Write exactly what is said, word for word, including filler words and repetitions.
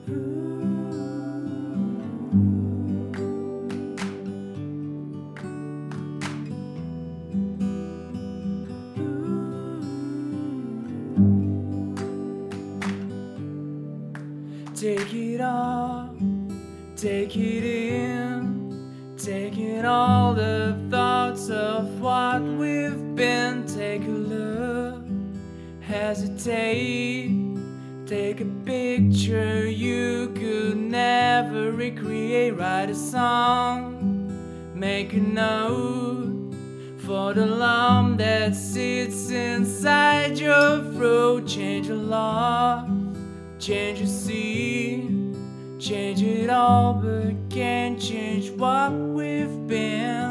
Take it all, take it in, take in all the thoughts of what we've been. Take a look, hesitate, take a picture you could never recreate. Write a song, make a note for the lump that sits inside your throat. Change a lot, change your scene, change it all, but can't change what we've been.